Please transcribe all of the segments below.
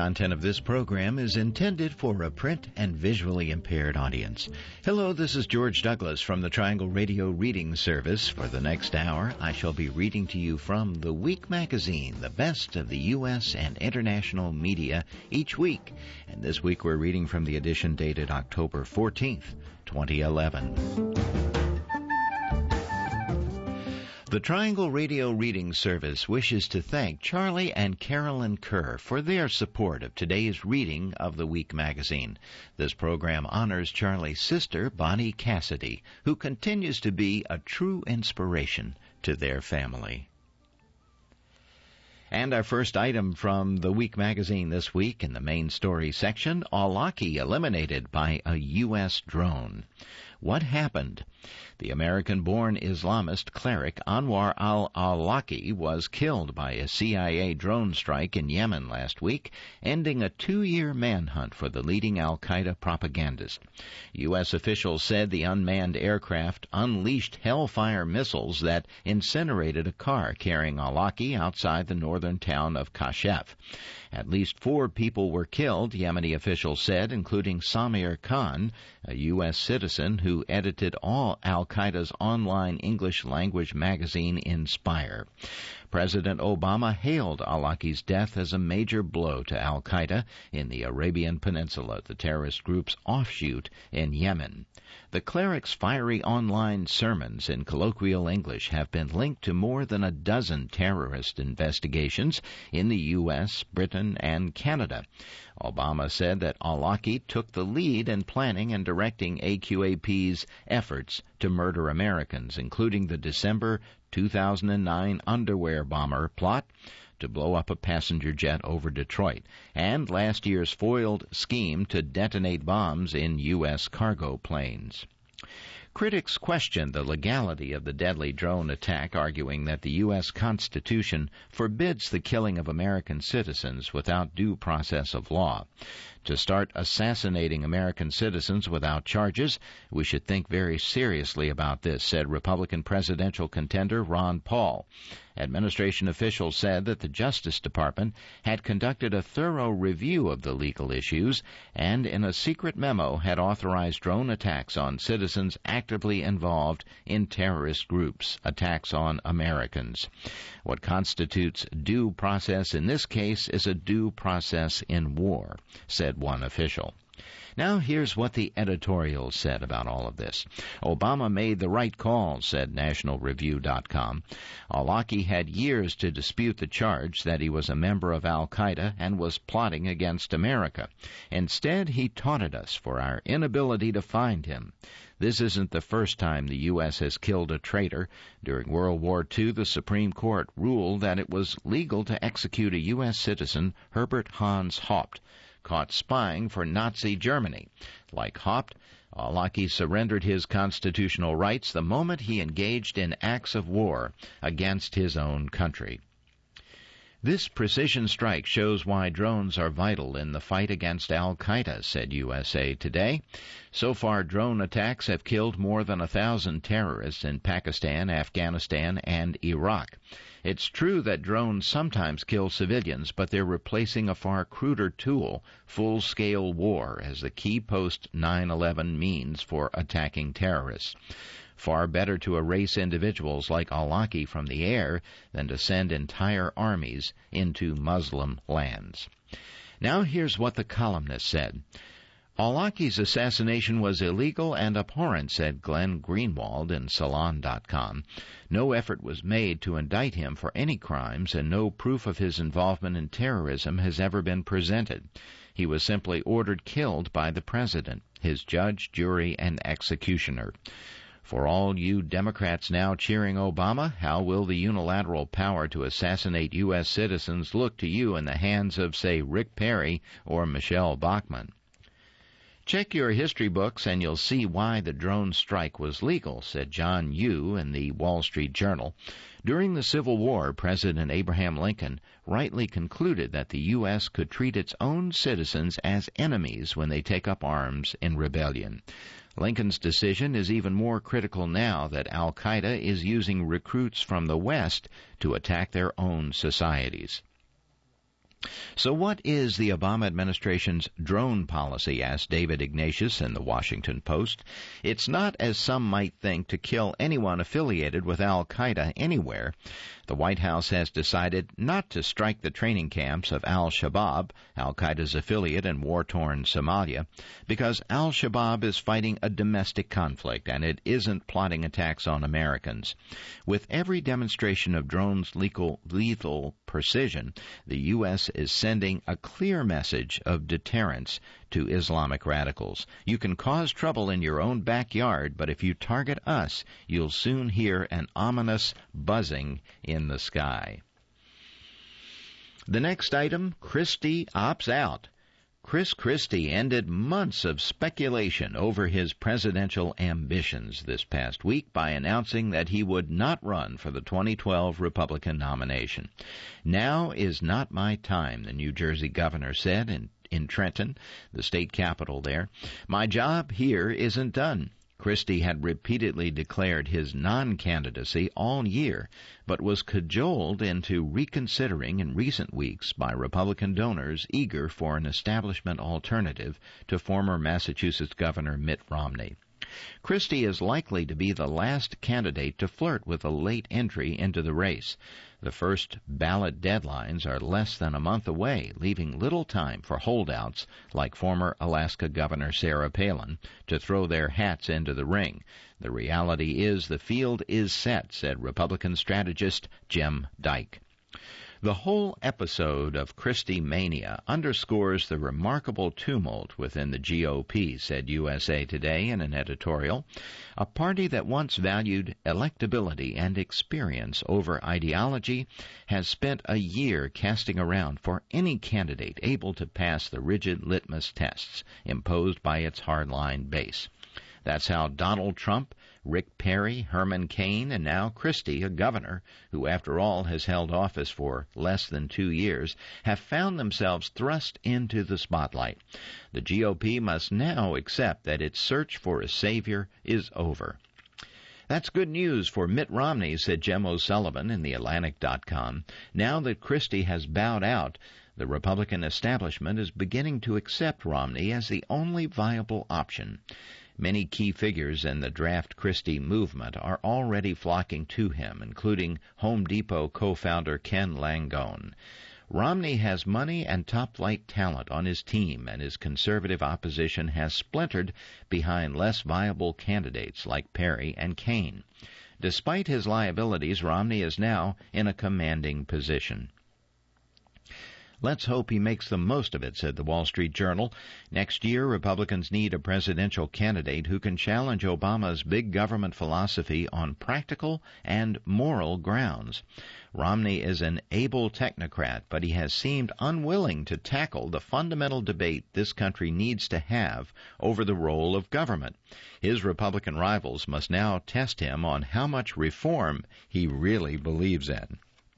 content of this program is intended for a print and visually impaired audience. Hello, this is George Douglas from the Triangle Radio Reading Service. For the next hour, I shall be reading to you from The Week magazine, the best of the U.S. and international media each week. And this week we're reading from the edition dated October 14th, 2011. The Triangle Radio Reading Service wishes to thank Charlie and Carolyn Kerr for their support of today's reading of The Week magazine. This program honors Charlie's sister, Bonnie Cassidy, who continues to be a true inspiration to their family. And our first item from The Week magazine this week in the main story section, Awlaki eliminated by a U.S. drone. What happened? The American-born Islamist cleric Anwar al-Awlaki was killed by a CIA drone strike in Yemen last week, ending a 2-year manhunt for the leading al-Qaeda propagandist. U.S. officials said the unmanned aircraft unleashed Hellfire missiles that incinerated a car carrying Awlaki outside the northern town of Kashef. At least 4 people were killed, Yemeni officials said, including Samir Khan, a U.S. citizen who edited all al-Qaeda's online English-language magazine Inspire. President Obama hailed Awlaki's death as a major blow to al-Qaeda in the Arabian Peninsula, the terrorist group's offshoot in Yemen. The cleric's fiery online sermons in colloquial English have been linked to more than a dozen terrorist investigations in the U.S., Britain, and Canada. Obama said that Awlaki took the lead in planning and directing AQAP's efforts to murder Americans, including the December 2009 underwear bomber plot to blow up a passenger jet over Detroit, and last year's foiled scheme to detonate bombs in U.S. cargo planes. Critics question the legality of the deadly drone attack, arguing that the U.S. Constitution forbids the killing of American citizens without due process of law. To start assassinating American citizens without charges, we should think very seriously about this, said Republican presidential contender Ron Paul. Administration officials said that the Justice Department had conducted a thorough review of the legal issues and in a secret memo had authorized drone attacks on citizens actively involved in terrorist groups, attacks on Americans. What constitutes due process in this case is a due process in war, said one official. Now here's what the editorial said about all of this. Obama made the right call, said NationalReview.com. Awlaki had years to dispute the charge that he was a member of al-Qaeda and was plotting against America. Instead, he taunted us for our inability to find him. This isn't the first time the U.S. has killed a traitor. During World War II, the Supreme Court ruled that it was legal to execute a U.S. citizen, Herbert Hans Haupt, caught spying for Nazi Germany. Like Haupt, Awlaki surrendered his constitutional rights the moment he engaged in acts of war against his own country. This precision strike shows why drones are vital in the fight against al-Qaeda, said USA Today. So far, drone attacks have killed more than 1,000 terrorists in Pakistan, Afghanistan, and Iraq. It's true that drones sometimes kill civilians, but they're replacing a far cruder tool, full-scale war, as the key post-9/11 means for attacking terrorists. Far better to erase individuals like Awlaki from the air than to send entire armies into Muslim lands. Now here's what the columnist said. Awlaki's assassination was illegal and abhorrent, said Glenn Greenwald in Salon.com. No effort was made to indict him for any crimes, and no proof of his involvement in terrorism has ever been presented. He was simply ordered killed by the president, his judge, jury, and executioner. For all you Democrats now cheering Obama, how will the unilateral power to assassinate U.S. citizens look to you in the hands of, say, Rick Perry or Michelle Bachmann? Check your history books and you'll see why the drone strike was legal, said John Yoo in the Wall Street Journal. During the Civil War, President Abraham Lincoln rightly concluded that the U.S. could treat its own citizens as enemies when they take up arms in rebellion. Lincoln's decision is even more critical now that al-Qaeda is using recruits from the West to attack their own societies. So what is the Obama administration's drone policy, asked David Ignatius in the Washington Post. It's not, as some might think, to kill anyone affiliated with al-Qaeda anywhere. The White House has decided not to strike the training camps of al-Shabaab, al-Qaeda's affiliate in war-torn Somalia, because al-Shabaab is fighting a domestic conflict and it isn't plotting attacks on Americans. With every demonstration of drones' lethal precision, the U.S. is sending a clear message of deterrence to Islamic radicals. You can cause trouble in your own backyard, but if you target us, you'll soon hear an ominous buzzing in the sky. The next item, Christie opts out. Chris Christie ended months of speculation over his presidential ambitions this past week by announcing that he would not run for the 2012 Republican nomination. Now is not my time, the New Jersey governor said in Trenton, the state capital there. My job here isn't done. Christie had repeatedly declared his non-candidacy all year, but was cajoled into reconsidering in recent weeks by Republican donors eager for an establishment alternative to former Massachusetts Governor Mitt Romney. Christie is likely to be the last candidate to flirt with a late entry into the race. The first ballot deadlines are less than a month away, leaving little time for holdouts like former Alaska Governor Sarah Palin to throw their hats into the ring. The reality is the field is set, said Republican strategist Jim Dyke. The whole episode of Christie mania underscores the remarkable tumult within the GOP, said USA Today in an editorial. A party that once valued electability and experience over ideology has spent a year casting around for any candidate able to pass the rigid litmus tests imposed by its hardline base. That's how Donald Trump, Rick Perry, Herman Cain, and now Christie, a governor who, after all, has held office for less than 2 years, have found themselves thrust into the spotlight. The GOP must now accept that its search for a savior is over. That's good news for Mitt Romney, said Jem O'Sullivan in TheAtlantic.com. Now that Christie has bowed out, the Republican establishment is beginning to accept Romney as the only viable option. Many key figures in the Draft Christie movement are already flocking to him, including Home Depot co-founder Ken Langone. Romney has money and top-flight talent on his team, and his conservative opposition has splintered behind less viable candidates like Perry and Cain. Despite his liabilities, Romney is now in a commanding position. Let's hope he makes the most of it, said the Wall Street Journal. Next year, Republicans need a presidential candidate who can challenge Obama's big government philosophy on practical and moral grounds. Romney is an able technocrat, but he has seemed unwilling to tackle the fundamental debate this country needs to have over the role of government. His Republican rivals must now test him on how much reform he really believes in.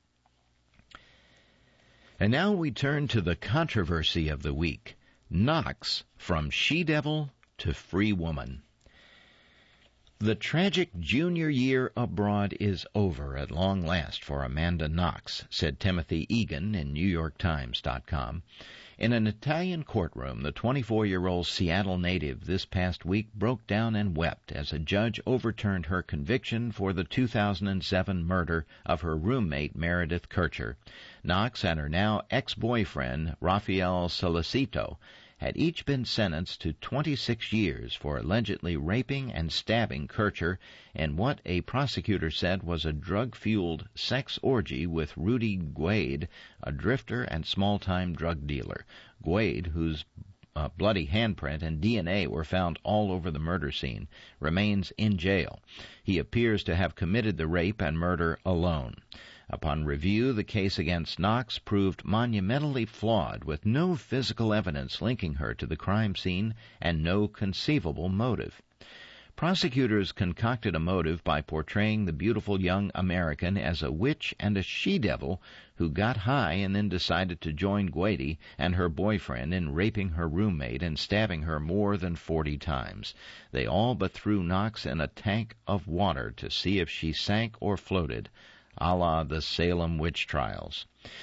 And now we turn to the controversy of the week. Knox, from she-devil to free woman. The tragic junior year abroad is over at long last for Amanda Knox, said Timothy Egan in NewYorkTimes.com. In an Italian courtroom, the 24-year-old Seattle native this past week broke down and wept as a judge overturned her conviction for the 2007 murder of her roommate Meredith Kircher. Knox and her now ex-boyfriend, Rafael Solicito, had each been sentenced to 26 years for allegedly raping and stabbing Kircher in what a prosecutor said was a drug-fueled sex orgy with Rudy Guade, a drifter and small-time drug dealer. Guade, whose bloody handprint and DNA were found all over the murder scene, remains in jail. He appears to have committed the rape and murder alone. Upon review, the case against Knox proved monumentally flawed, with no physical evidence linking her to the crime scene and no conceivable motive. Prosecutors concocted a motive by portraying the beautiful young American as a witch and a she-devil who got high and then decided to join Guade and her boyfriend in raping her roommate and stabbing her more than 40 times. They all but threw Knox in a tank of water to see if she sank or floated, a la the Salem witch trials.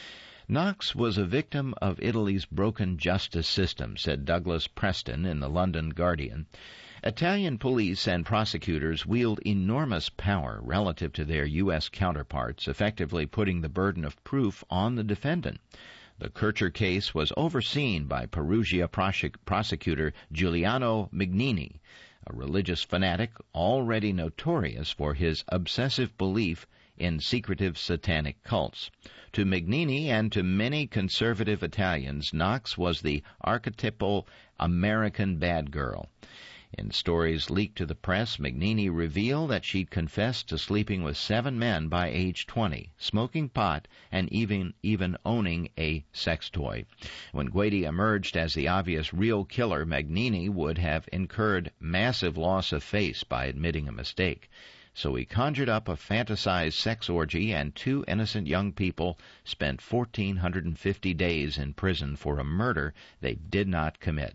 Knox was a victim of Italy's broken justice system, said Douglas Preston in the London Guardian. Italian police and prosecutors wield enormous power relative to their U.S. counterparts, effectively putting the burden of proof on the defendant. The Kircher case was overseen by Perugia prosecutor Giuliano Mignini, a religious fanatic already notorious for his obsessive belief in secretive satanic cults. To Mignini and to many conservative Italians, Knox was the archetypal American bad girl. In stories leaked to the press, Mignini revealed that she'd confessed to sleeping with 7 men by age 20, smoking pot, and even owning a sex toy. When Guidi emerged as the obvious real killer, Mignini would have incurred massive loss of face by admitting a mistake. So he conjured up a fantasized sex orgy, and 2 innocent young people spent 1,450 days in prison for a murder they did not commit.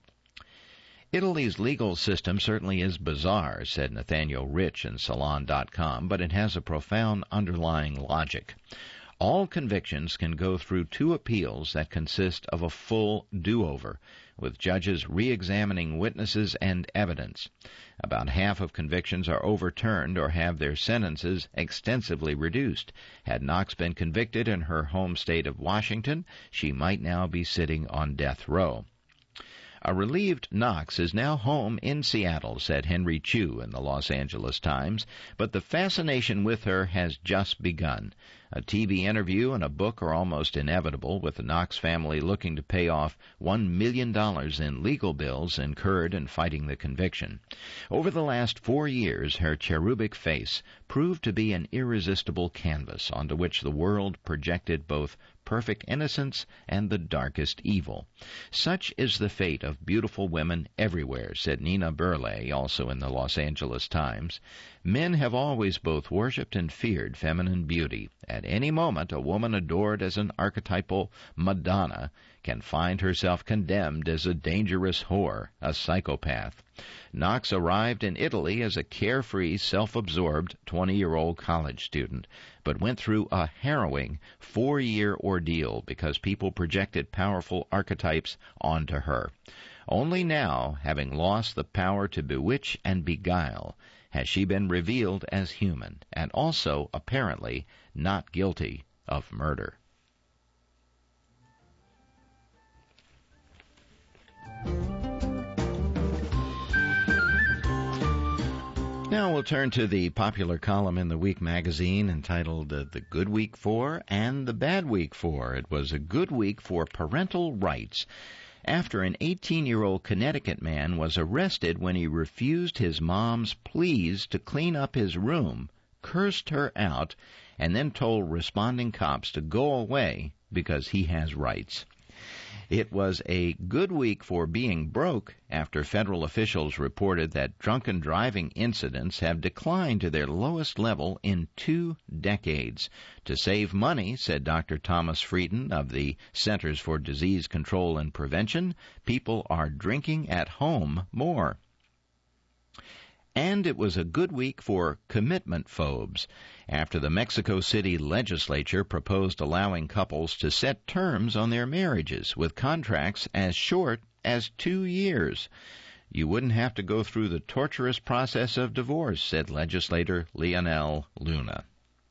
Italy's legal system certainly is bizarre, said Nathaniel Rich in Salon.com, but it has a profound underlying logic. All convictions can go through 2 appeals that consist of a full do-over, with judges re-examining witnesses and evidence. About half of convictions are overturned or have their sentences extensively reduced. Had Knox been convicted in her home state of Washington, she might now be sitting on death row. A relieved Knox is now home in Seattle, said Henry Chu in the Los Angeles Times, but the fascination with her has just begun. A TV interview and a book are almost inevitable, with the Knox family looking to pay off $1 million in legal bills incurred in fighting the conviction. Over the last 4 years, her cherubic face proved to be an irresistible canvas onto which the world projected both perfect innocence and the darkest evil. Such is the fate of beautiful women everywhere, said Nina Burleigh, also in the Los Angeles Times. Men have always both worshipped and feared feminine beauty. At any moment, a woman adored as an archetypal Madonna can find herself condemned as a dangerous whore, a psychopath. Knox arrived in Italy as a carefree, self-absorbed 20-year-old college student, but went through a harrowing 4-year ordeal because people projected powerful archetypes onto her. Only now, having lost the power to bewitch and beguile, has she been revealed as human, and also, apparently, not guilty of murder. Now we'll turn to the popular column in the Week magazine entitled The Good Week For and the Bad Week For. It was a good week for parental rights after an 18-year-old Connecticut man was arrested when he refused his mom's pleas to clean up his room, cursed her out, and then told responding cops to go away because he has rights. It was a good week for being broke after federal officials reported that drunken driving incidents have declined to their lowest level in 2 decades. To save money, said Dr. Thomas Frieden of the Centers for Disease Control and Prevention, people are drinking at home more. And it was a good week for commitment phobes after the Mexico City legislature proposed allowing couples to set terms on their marriages with contracts as short as 2 years. You wouldn't have to go through the torturous process of divorce, said legislator Leonel Luna.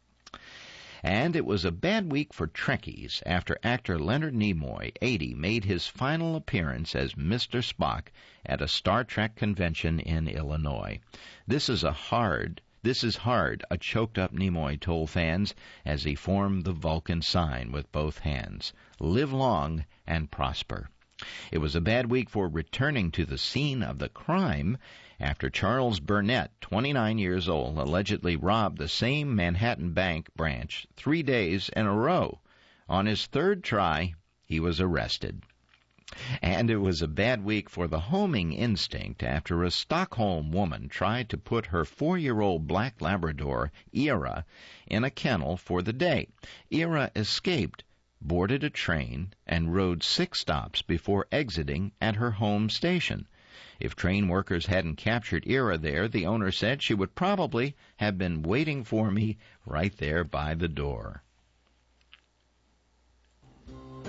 And it was a bad week for Trekkies after actor Leonard Nimoy, 80, made his final appearance as Mr. Spock at a Star Trek convention in Illinois. This is hard, a choked-up Nimoy told fans as he formed the Vulcan sign with both hands. Live long and prosper. It was a bad week for returning to the scene of the crime after Charles Burnett, 29 years old, allegedly robbed the same Manhattan Bank branch 3 days in a row. On his 3rd try, he was arrested. And it was a bad week for the homing instinct after a Stockholm woman tried to put her 4-year-old black Labrador, Ira, in a kennel for the day. Ira escaped, boarded a train, and rode 6 stops before exiting at her home station. If train workers hadn't captured Ira there, the owner said, she would probably have been waiting for me right there by the door.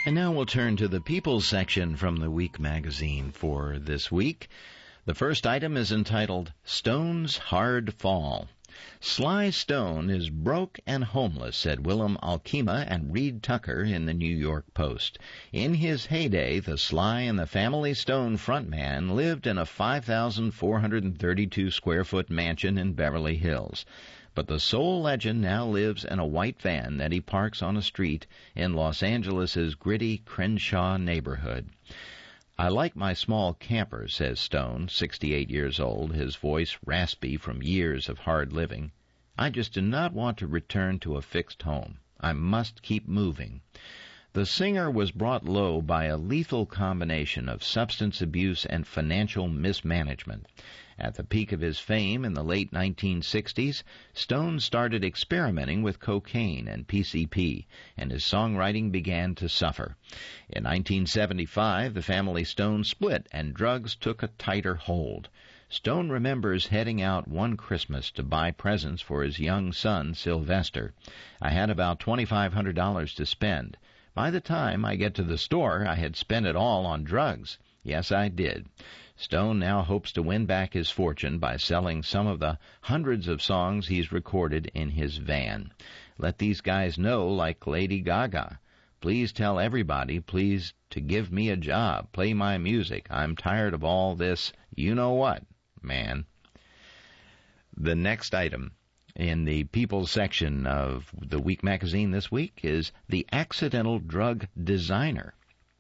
And now we'll turn to the People's section from the Week magazine for this week. The first item is entitled, Stone's Hard Fall. Sly Stone is broke and homeless, said Willem Alkema and Reed Tucker in the New York Post. In his heyday, the Sly and the Family Stone frontman lived in a 5,432-square-foot mansion in Beverly Hills. But the soul legend now lives in a white van that he parks on a street in Los Angeles' gritty Crenshaw neighborhood. I like my small camper, says Stone, 68 years old, his voice raspy from years of hard living. I just do not want to return to a fixed home. I must keep moving. The singer was brought low by a lethal combination of substance abuse and financial mismanagement. At the peak of his fame in the late 1960s, Stone started experimenting with cocaine and PCP, and his songwriting began to suffer. In 1975, the family Stone split, and drugs took a tighter hold. Stone remembers heading out one Christmas to buy presents for his young son, Sylvester. I had about $2,500 to spend. By the time I get to the store, I had spent it all on drugs. Yes, I did. Stone now hopes to win back his fortune by selling some of the hundreds of songs he's recorded in his van. Let these guys know, like Lady Gaga. Please tell everybody, please, to give me a job. Play my music. I'm tired of all this you-know-what, man. The next item in the People section of the Week magazine this week is The Accidental Drug Designer.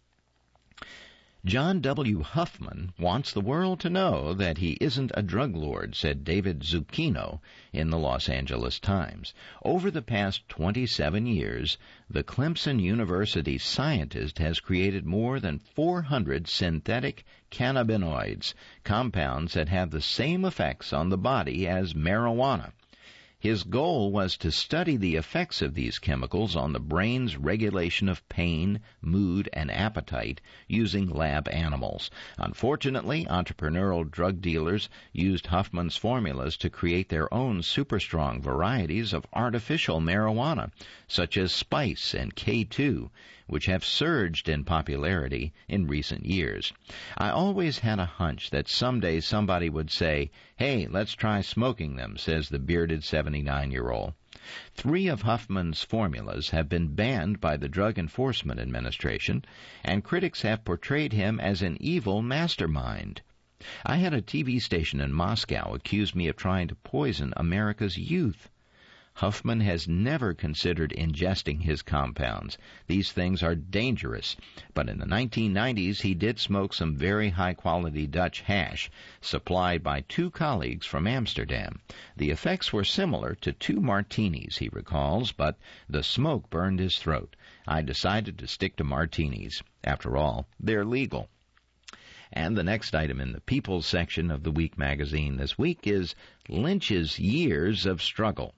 John W. Huffman wants the world to know that he isn't a drug lord, said David Zucchino in the Los Angeles Times. Over the past 27 years, the Clemson University scientist has created more than 400 synthetic cannabinoids, compounds that have the same effects on the body as marijuana. His goal was to study the effects of these chemicals on the brain's regulation of pain, mood, and appetite using lab animals. Unfortunately, entrepreneurial drug dealers used Huffman's formulas to create their own super-strong varieties of artificial marijuana, such as Spice and K2, which have surged in popularity in recent years. I always had a hunch that someday somebody would say, "Hey, let's try smoking them," says the bearded 79-year-old. 3 of Huffman's formulas have been banned by the Drug Enforcement Administration, and critics have portrayed him as an evil mastermind. I had a TV station in Moscow accuse me of trying to poison America's youth. Huffman has never considered ingesting his compounds. These things are dangerous. But in the 1990s, he did smoke some very high-quality Dutch hash, supplied by 2 colleagues from Amsterdam. The effects were similar to 2 martinis, he recalls, but the smoke burned his throat. I decided to stick to martinis. After all, they're legal. And the next item in the People's section of the Week magazine this week is Lynch's Years of Struggle.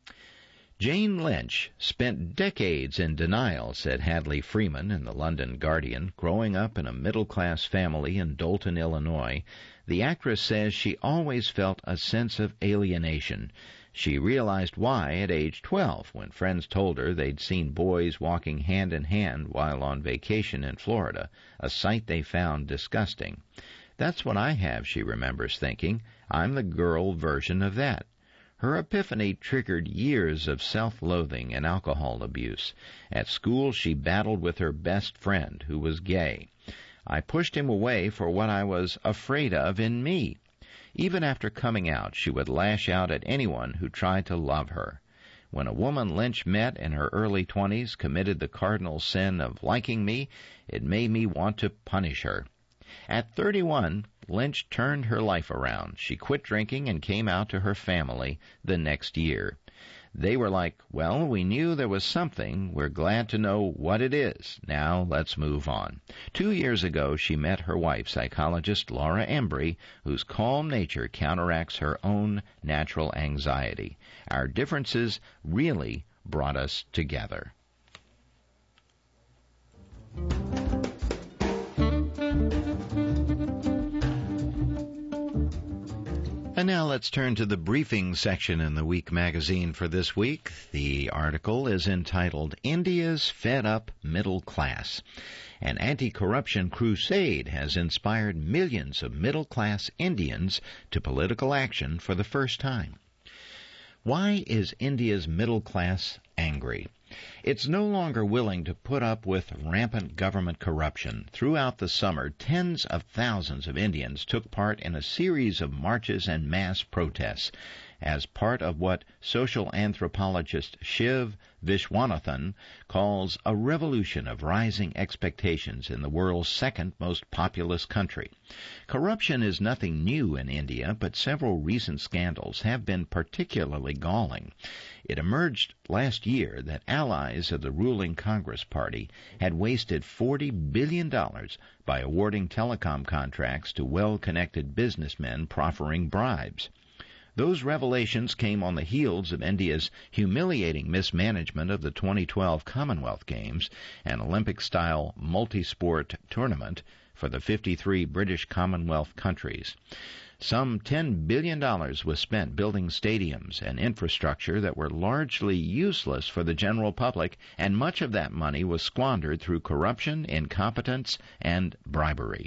Jane Lynch spent decades in denial, said Hadley Freeman in the London Guardian. Growing up in a middle-class family in Dolton, Illinois, the actress says she always felt a sense of alienation. She realized why at age 12, when friends told her they'd seen boys walking hand in hand while on vacation in Florida, a sight they found disgusting. That's what I have, she remembers thinking. I'm the girl version of that. Her epiphany triggered years of self-loathing and alcohol abuse. At school, she battled with her best friend, who was gay. I pushed him away for what I was afraid of in me. Even after coming out, she would lash out at anyone who tried to love her. When a woman Lynch met in her early 20s committed the cardinal sin of liking me, it made me want to punish her. At 31, Lynch turned her life around. She quit drinking and came out to her family the next year. They were like, "Well, we knew there was something. We're glad to know what it is. Now let's move on." 2 years ago, she met her wife, psychologist Laura Embry, whose calm nature counteracts her own natural anxiety. Our differences really brought us together. And now let's turn to the briefing section in the Week magazine for this week. The article is entitled, India's Fed Up Middle Class. An anti-corruption crusade has inspired millions of middle-class Indians to political action for the first time. Why is India's middle class angry? It's no longer willing to put up with rampant government corruption. Throughout the summer, tens of thousands of Indians took part in a series of marches and mass protests as part of what social anthropologist Shiv Viswanathan calls a revolution of rising expectations in the world's second most populous country. Corruption is nothing new in India, but several recent scandals have been particularly galling. It emerged last year that allies of the ruling Congress Party had wasted $40 billion by awarding telecom contracts to well-connected businessmen proffering bribes. Those revelations came on the heels of India's humiliating mismanagement of the 2012 Commonwealth Games, an Olympic-style multi-sport tournament for the 53 British Commonwealth countries. Some $10 billion was spent building stadiums and infrastructure that were largely useless for the general public, and much of that money was squandered through corruption, incompetence, and bribery.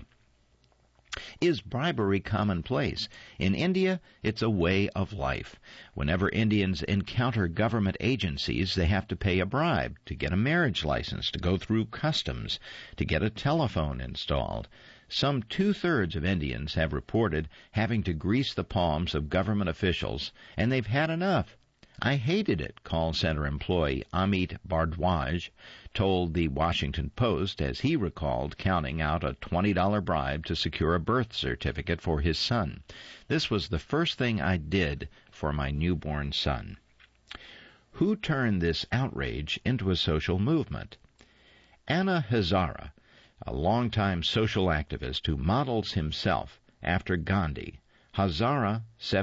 Is bribery commonplace? In India, it's a way of life. Whenever Indians encounter government agencies, they have to pay a bribe to get a marriage license, to go through customs, to get a telephone installed. Some 2/3 of Indians have reported having to grease the palms of government officials, and they've had enough. I hated it, call center employee Amit Bhardwaj told the Washington Post as he recalled counting out a $20 bribe to secure a birth certificate for his son. This was the first thing I did for my newborn son. Who turned this outrage into a social movement? Anna Hazara, a longtime social activist who models himself after Gandhi. Hazara,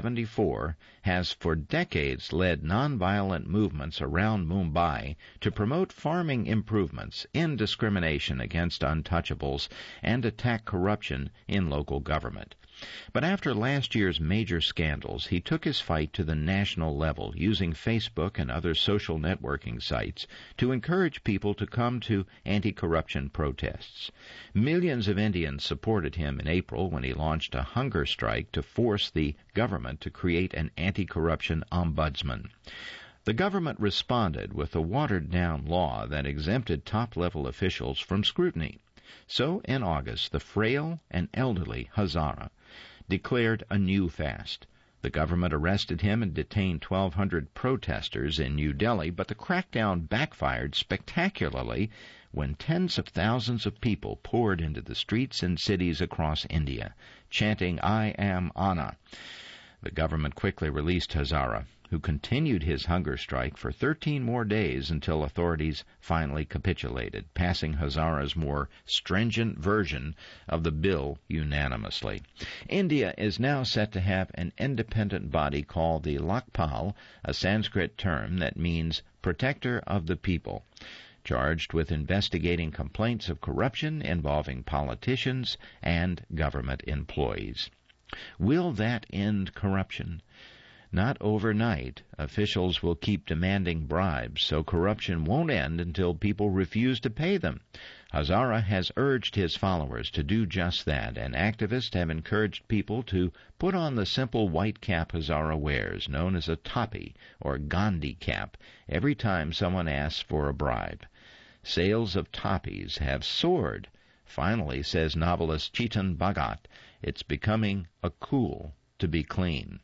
74, has for decades led nonviolent movements around Mumbai to promote farming improvements, end discrimination against untouchables, and attack corruption in local government. But after last year's major scandals, he took his fight to the national level, using Facebook and other social networking sites to encourage people to come to anti-corruption protests. Millions of Indians supported him in April when he launched a hunger strike to force the government to create an anti-corruption ombudsman. The government responded with a watered-down law that exempted top-level officials from scrutiny. So, in August, the frail and elderly Hazara declared a new fast. The government arrested him and detained 1,200 protesters in New Delhi, but the crackdown backfired spectacularly when tens of thousands of people poured into the streets and cities across India, chanting, "I am Anna." The government quickly released Hazara, who continued his hunger strike for 13 more days until authorities finally capitulated, passing Hazara's more stringent version of the bill unanimously. India is now set to have an independent body called the Lokpal, a Sanskrit term that means protector of the people, charged with investigating complaints of corruption involving politicians and government employees. Will that end corruption? Not overnight. Officials will keep demanding bribes, so corruption won't end until people refuse to pay them. Hazara has urged his followers to do just that, and activists have encouraged people to put on the simple white cap Hazara wears, known as a topi or Gandhi cap, every time someone asks for a bribe. Sales of topis have soared. Finally, says novelist Chetan Bhagat, it's becoming a cool to be clean.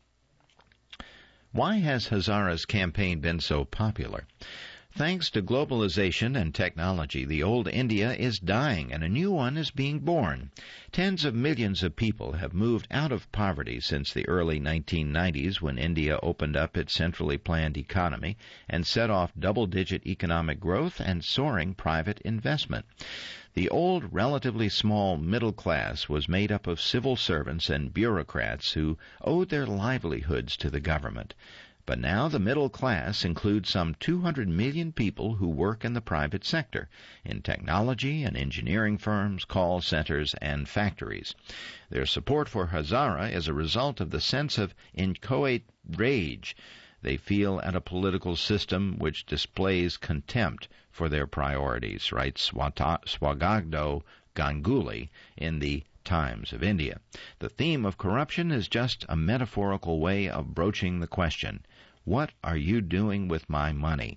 Why has Hazara's campaign been so popular? Thanks to globalization and technology, the old India is dying and a new one is being born. Tens of millions of people have moved out of poverty since the early 1990s when India opened up its centrally planned economy and set off double-digit economic growth and soaring private investment. The old, relatively small middle class was made up of civil servants and bureaucrats who owed their livelihoods to the government. But now the middle class includes some 200 million people who work in the private sector, in technology and engineering firms, call centers, and factories. Their support for Hazara is a result of the sense of inchoate rage they feel at a political system which displays contempt for their priorities, writes Swagagdo Ganguly in the Times of India. The theme of corruption is just a metaphorical way of broaching the question, what are you doing with my money?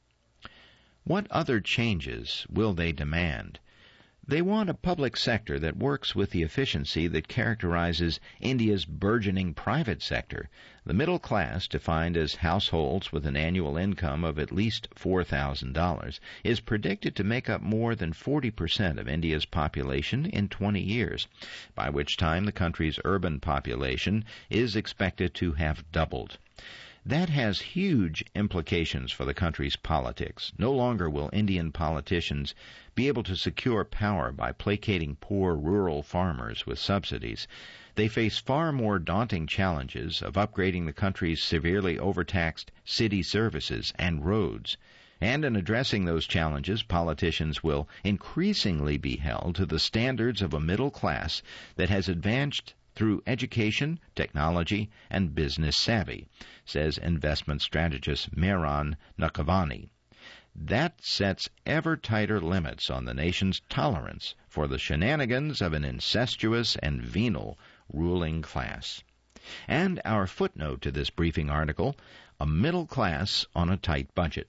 What other changes will they demand? They want a public sector that works with the efficiency that characterizes India's burgeoning private sector. The middle class, defined as households with an annual income of at least $4,000, is predicted to make up more than 40% of India's population in 20 years, by which time the country's urban population is expected to have doubled. That has huge implications for the country's politics. No longer will Indian politicians be able to secure power by placating poor rural farmers with subsidies. They face far more daunting challenges of upgrading the country's severely overtaxed city services and roads. And in addressing those challenges, politicians will increasingly be held to the standards of a middle class that has advanced through education, technology, and business savvy, says investment strategist Mehran Nakavani. That sets ever tighter limits on the nation's tolerance for the shenanigans of an incestuous and venal ruling class. And our footnote to this briefing article, a middle class on a tight budget.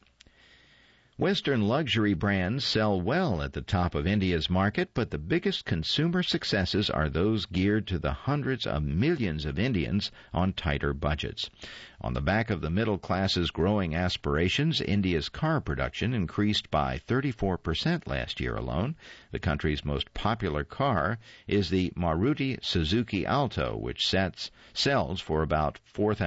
Western luxury brands sell well at the top of India's market, but the biggest consumer successes are those geared to the hundreds of millions of Indians on tighter budgets. On the back of the middle class's growing aspirations, India's car production increased by 34% last year alone. The country's most popular car is the Maruti Suzuki Alto, which sells for about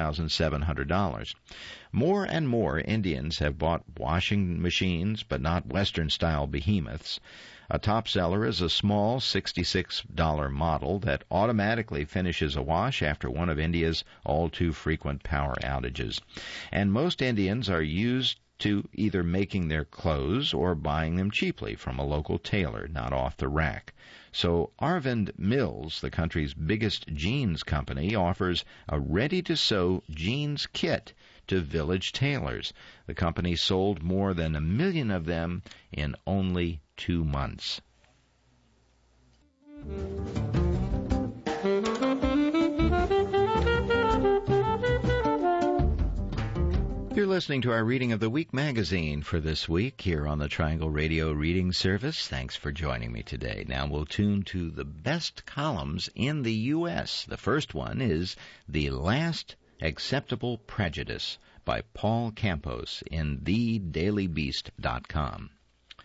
$4,700. More and more Indians have bought washing machines, but not Western-style behemoths. A top seller is a small $66 model that automatically finishes a wash after one of India's all-too-frequent power outages. And most Indians are used to either making their clothes or buying them cheaply from a local tailor, not off the rack. So Arvind Mills, the country's biggest jeans company, offers a ready-to-sew jeans kit to village tailors. The company sold more than 1 million of them in only 2 months. You're listening to our Reading of the Week magazine for this week here on the Triangle Radio Reading Service. Thanks for joining me today. Now we'll tune to the best columns in the U.S. The first one is The Last Acceptable Prejudice by Paul Campos in thedailybeast.com.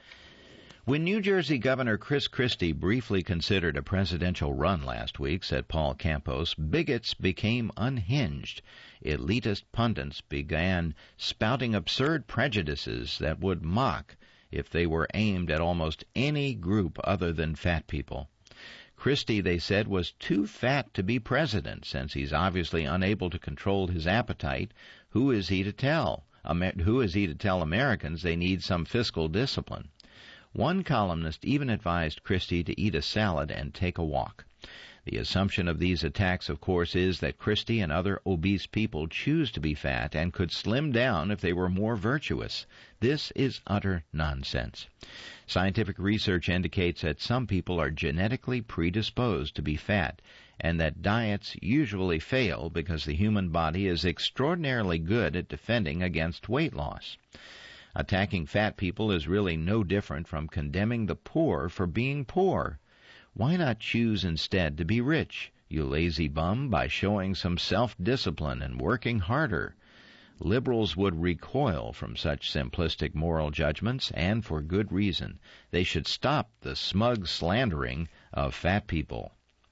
When New Jersey Governor Chris Christie briefly considered a presidential run last week, said Paul Campos, bigots became unhinged. Elitist pundits began spouting absurd prejudices that would mock if they were aimed at almost any group other than fat people. Christie, they said, was too fat to be president, since he's obviously unable to control his appetite. Who is he to tell? Who is he to tell Americans they need some fiscal discipline? One columnist even advised Christie to eat a salad and take a walk. The assumption of these attacks, of course, is that Christie and other obese people choose to be fat and could slim down if they were more virtuous. This is utter nonsense. Scientific research indicates that some people are genetically predisposed to be fat, and that diets usually fail because the human body is extraordinarily good at defending against weight loss. Attacking fat people is really no different from condemning the poor for being poor. Why not choose instead to be rich, you lazy bum, by showing some self-discipline and working harder? Liberals would recoil from such simplistic moral judgments, and for good reason. They should stop the smug slandering of fat people.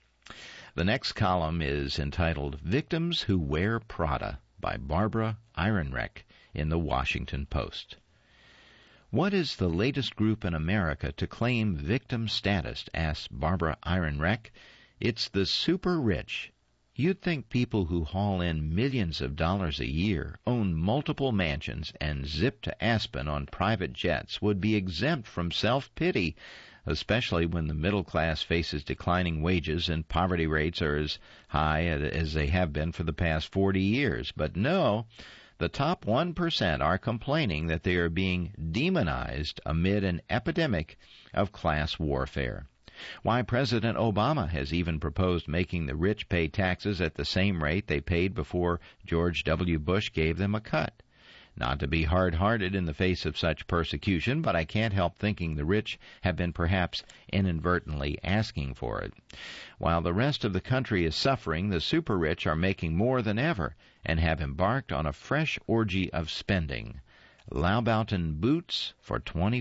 The next column is entitled Victims Who Wear Prada by Barbara Ehrenreich in the Washington Post. What is the latest group in America to claim victim status? Asked Barbara Ehrenreich. It's the super rich. You'd think people who haul in millions of dollars a year, own multiple mansions, and zip to Aspen on private jets would be exempt from self-pity, especially when the middle class faces declining wages and poverty rates are as high as they have been for the past 40 years. But no, the top 1% are complaining that they are being demonized amid an epidemic of class warfare. Why, President Obama has even proposed making the rich pay taxes at the same rate they paid before George W. Bush gave them a cut. Not to be hard-hearted in the face of such persecution, but I can't help thinking the rich have been perhaps inadvertently asking for it. While the rest of the country is suffering, the super-rich are making more than ever and have embarked on a fresh orgy of spending. Louboutin boots for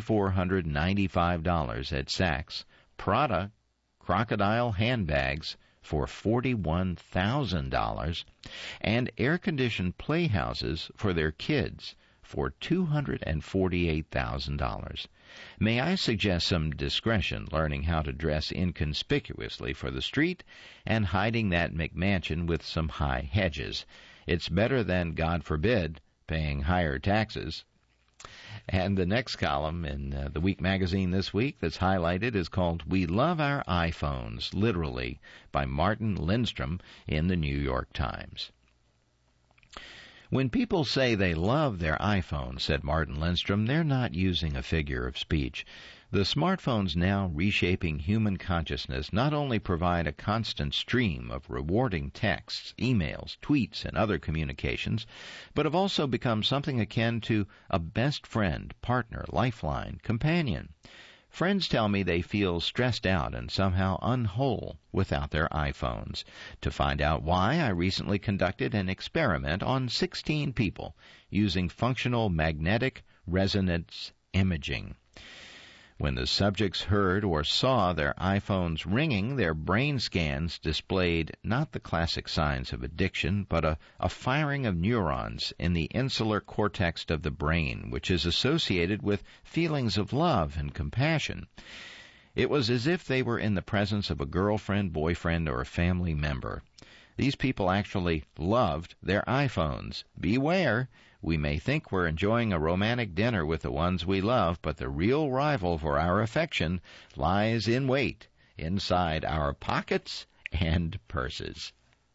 $2,495 at Saks. Prada crocodile handbags for $41,000, and air-conditioned playhouses for their kids for $248,000. May I suggest some discretion, learning how to dress inconspicuously for the street and hiding that McMansion with some high hedges. It's better than, God forbid, paying higher taxes. And the next column in the Week magazine this week that's highlighted is called We Love Our iPhones, literally, by Martin Lindstrom in the New York Times. When people say they love their iPhone, said Martin Lindstrom, they're not using a figure of speech. The smartphones now reshaping human consciousness not only provide a constant stream of rewarding texts, emails, tweets, and other communications, but have also become something akin to a best friend, partner, lifeline, companion. Friends tell me they feel stressed out and somehow unwhole without their iPhones. To find out why, I recently conducted an experiment on 16 people using functional magnetic resonance imaging. When the subjects heard or saw their iPhones ringing, their brain scans displayed not the classic signs of addiction, but a firing of neurons in the insular cortex of the brain, which is associated with feelings of love and compassion. It was as if they were in the presence of a girlfriend, boyfriend, or a family member. These people actually loved their iPhones. Beware! We may think we're enjoying a romantic dinner with the ones we love, but the real rival for our affection lies in wait inside our pockets and purses.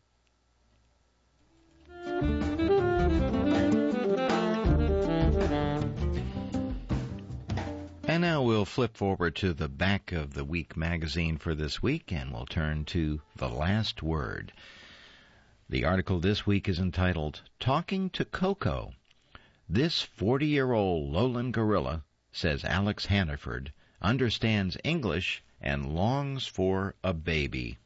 And now we'll flip forward to the back of the Week magazine for this week, and we'll turn to The Last Word. The article this week is entitled, Talking to Coco. This 40-year-old lowland gorilla, says Alex Hannaford, understands English and longs for a baby.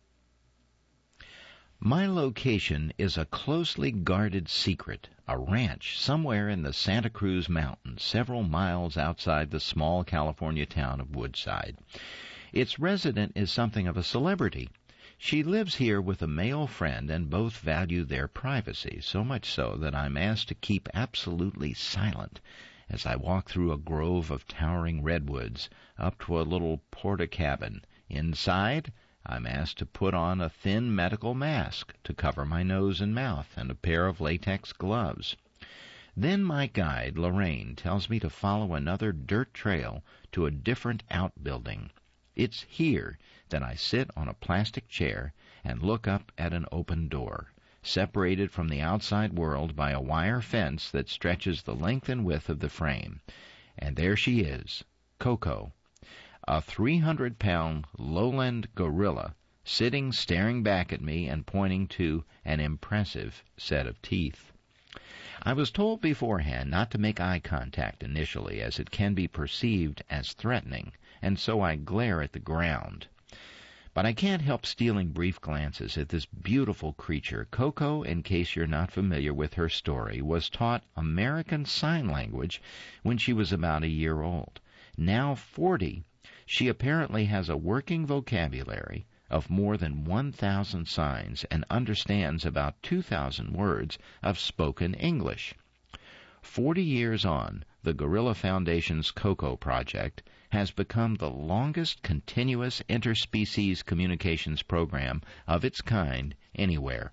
My location is a closely guarded secret, a ranch somewhere in the Santa Cruz Mountains, several miles outside the small California town of Woodside. Its resident is something of a celebrity. She lives here with a male friend, and both value their privacy, so much so that I'm asked to keep absolutely silent as I walk through a grove of towering redwoods up to a little porta-cabin. Inside, I'm asked to put on a thin medical mask to cover my nose and mouth and a pair of latex gloves. Then my guide, Lorraine, tells me to follow another dirt trail to a different outbuilding. It's here that I sit on a plastic chair and look up at an open door, separated from the outside world by a wire fence that stretches the length and width of the frame. And there she is, Coco, a 300-pound lowland gorilla, sitting staring back at me and pointing to an impressive set of teeth. I was told beforehand not to make eye contact initially, as it can be perceived as threatening, and so I glare at the ground. But I can't help stealing brief glances at this beautiful creature. Coco, in case you're not familiar with her story, was taught American Sign Language when she was about a year old. Now 40, she apparently has a working vocabulary of more than 1,000 signs and understands about 2,000 words of spoken English. 40 years on, the Gorilla Foundation's Coco project has become the longest continuous interspecies communications program of its kind anywhere.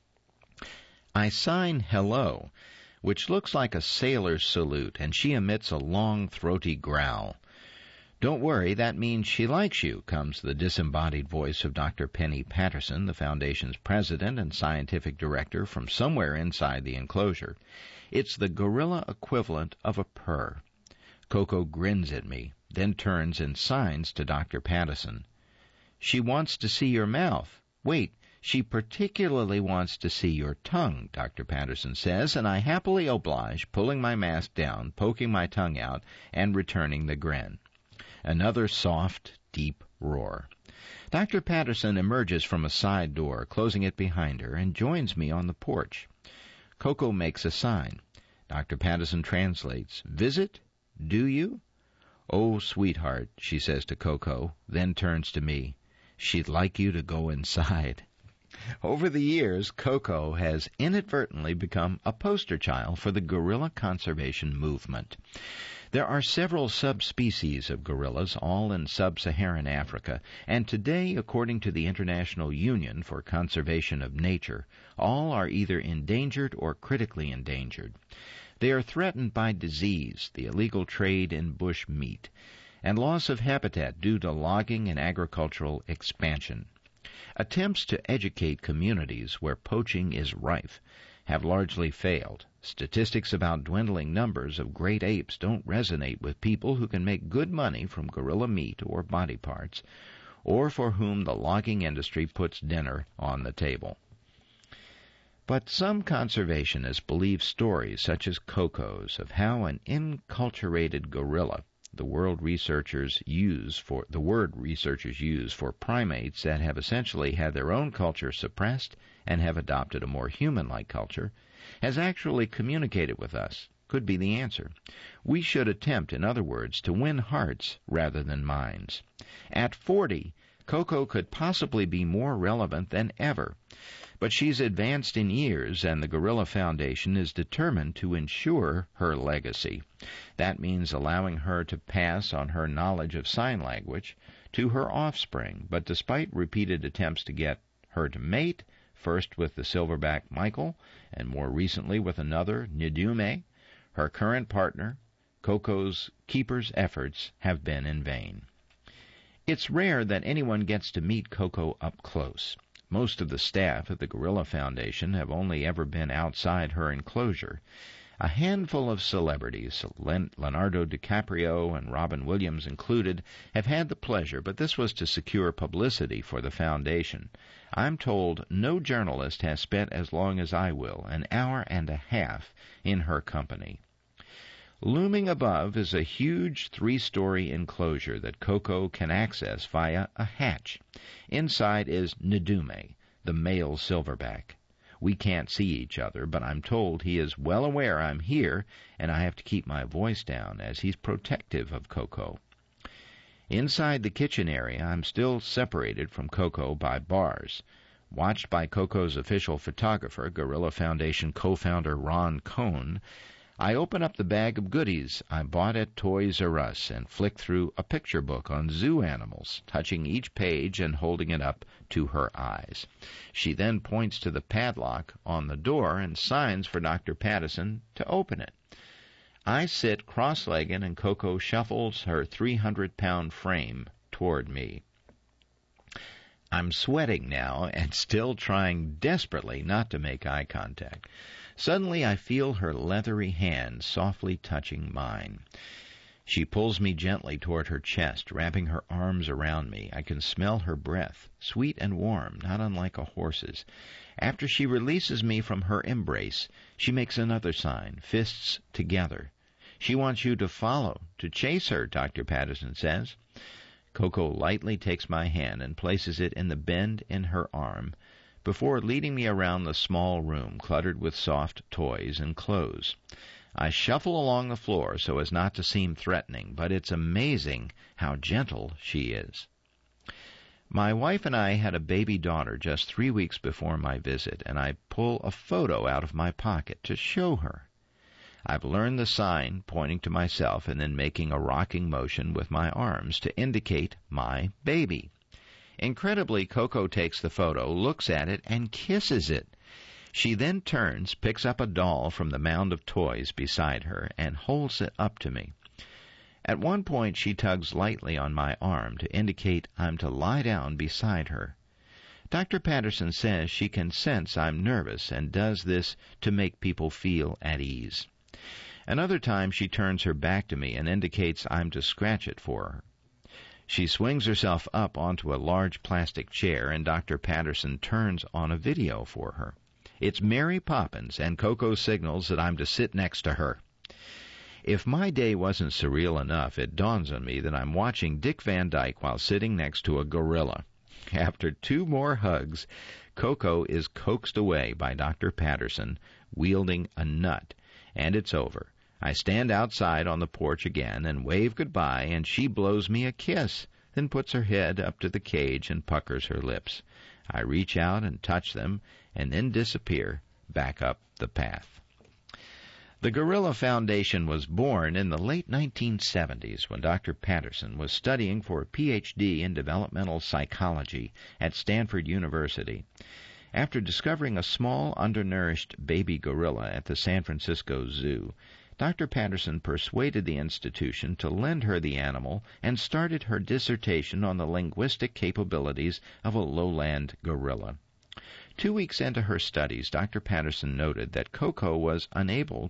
I sign hello, which looks like a sailor's salute, and she emits a long, throaty growl. Don't worry, that means she likes you, comes the disembodied voice of Dr. Penny Patterson, the Foundation's president and scientific director, from somewhere inside the enclosure. It's the gorilla equivalent of a purr. Coco grins at me, then turns and signs to Dr. Patterson. She wants to see your mouth. Wait, she particularly wants to see your tongue, Dr. Patterson says, and I happily oblige, pulling my mask down, poking my tongue out, and returning the grin. Another soft, deep roar. Dr. Patterson emerges from a side door, closing it behind her, and joins me on the porch. Coco makes a sign. Dr. Patterson translates. Visit? Do you? Oh, sweetheart, she says to Coco, then turns to me. She'd like you to go inside. Over the years, Coco has inadvertently become a poster child for the gorilla conservation movement. There are several subspecies of gorillas, all in sub-Saharan Africa, and today, according to the International Union for Conservation of Nature, all are either endangered or critically endangered. They are threatened by disease, the illegal trade in bush meat, and loss of habitat due to logging and agricultural expansion. Attempts to educate communities where poaching is rife have largely failed. Statistics about dwindling numbers of great apes don't resonate with people who can make good money from gorilla meat or body parts, or for whom the logging industry puts dinner on the table. But some conservationists believe stories such as Coco's of how an enculturated gorilla, the word researchers use for primates that have essentially had their own culture suppressed and have adopted a more human-like culture, has actually communicated with us, could be the answer. We should attempt, in other words, to win hearts rather than minds. At 40, Coco could possibly be more relevant than ever, but she's advanced in years, and the Gorilla Foundation is determined to ensure her legacy. That means allowing her to pass on her knowledge of sign language to her offspring, but despite repeated attempts to get her to mate, first with the silverback Michael, and more recently with another, Nidume, her current partner, Coco's keeper's efforts have been in vain. It's rare that anyone gets to meet Coco up close. Most of the staff at the Gorilla Foundation have only ever been outside her enclosure. A handful of celebrities, Leonardo DiCaprio and Robin Williams included, have had the pleasure, but this was to secure publicity for the foundation. I'm told no journalist has spent as long as I will, an hour and a half, in her company. Looming above is a huge 3-story enclosure that Coco can access via a hatch. Inside is Nidume, the male silverback. We can't see each other, but I'm told he is well aware I'm here, and I have to keep my voice down as he's protective of Coco. Inside the kitchen area, I'm still separated from Coco by bars. Watched by Coco's official photographer, Gorilla Foundation co-founder Ron Cohn, I open up the bag of goodies I bought at Toys R Us and flick through a picture book on zoo animals, touching each page and holding it up to her eyes. She then points to the padlock on the door and signs for Dr. Patterson to open it. I sit cross-legged and Coco shuffles her 300-pound frame toward me. I'm sweating now and still trying desperately not to make eye contact. Suddenly I feel her leathery hand softly touching mine. She pulls me gently toward her chest, wrapping her arms around me. I can smell her breath, sweet and warm, not unlike a horse's. After she releases me from her embrace, she makes another sign, fists together. She wants you to follow, to chase her, Dr. Patterson says. Coco lightly takes my hand and places it in the bend in her arm before leading me around the small room cluttered with soft toys and clothes. I shuffle along the floor so as not to seem threatening, but it's amazing how gentle she is. My wife and I had a baby daughter just 3 weeks before my visit, and I pull a photo out of my pocket to show her. I've learned the sign pointing to myself and then making a rocking motion with my arms to indicate my baby. Incredibly, Coco takes the photo, looks at it, and kisses it. She then turns, picks up a doll from the mound of toys beside her, and holds it up to me. At one point, she tugs lightly on my arm to indicate I'm to lie down beside her. Dr. Patterson says she can sense I'm nervous and does this to make people feel at ease. Another time, she turns her back to me and indicates I'm to scratch it for her. She swings herself up onto a large plastic chair, and Dr. Patterson turns on a video for her. It's Mary Poppins, and Coco signals that I'm to sit next to her. If my day wasn't surreal enough, it dawns on me that I'm watching Dick Van Dyke while sitting next to a gorilla. After 2 more hugs, Coco is coaxed away by Dr. Patterson, wielding a nut, and it's over. I stand outside on the porch again and wave goodbye, and she blows me a kiss, then puts her head up to the cage and puckers her lips. I reach out and touch them, and then disappear back up the path. The Gorilla Foundation was born in the late 1970s when Dr. Patterson was studying for a Ph.D. in developmental psychology at Stanford University. After discovering a small, undernourished baby gorilla at the San Francisco Zoo, Dr. Patterson persuaded the institution to lend her the animal and started her dissertation on the linguistic capabilities of a lowland gorilla. 2 weeks into her studies, Dr. Patterson noted that Coco was able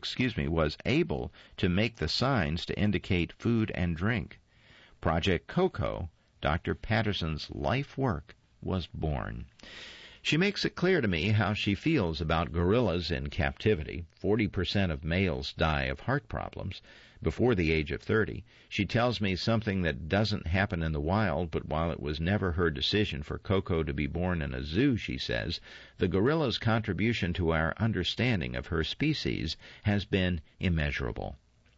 to make the signs to indicate food and drink. Project Coco, Dr. Patterson's life work, was born. She makes it clear to me how she feels about gorillas in captivity. 40% of males die of heart problems before the age of 30. She tells me something that doesn't happen in the wild, but while it was never her decision for Coco to be born in a zoo, she says, the gorilla's contribution to our understanding of her species has been immeasurable.